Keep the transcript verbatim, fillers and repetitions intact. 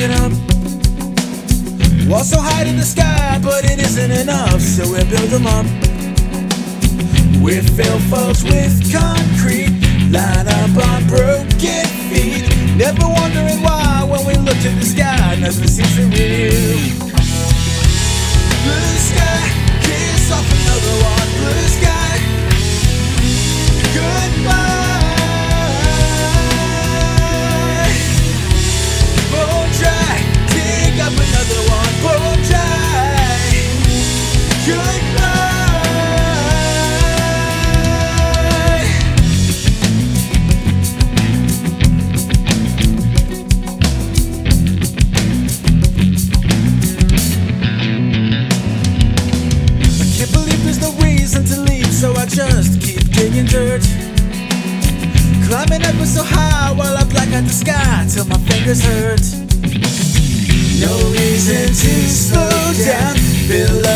it up. Walls so high in the sky, but it isn't enough, so we build them up. We fill folks with concrete, line up on broken feet, never wondering why when we look to the sky, nothing seems to real. Blue sky, kiss off another one. Blue sky, goodbye. Bone dry, dig up another one. Bone dry, goodbye. To leave, so I just keep digging dirt, climbing ever so high while I black out the sky till my fingers hurt. No reason to slow down, fill up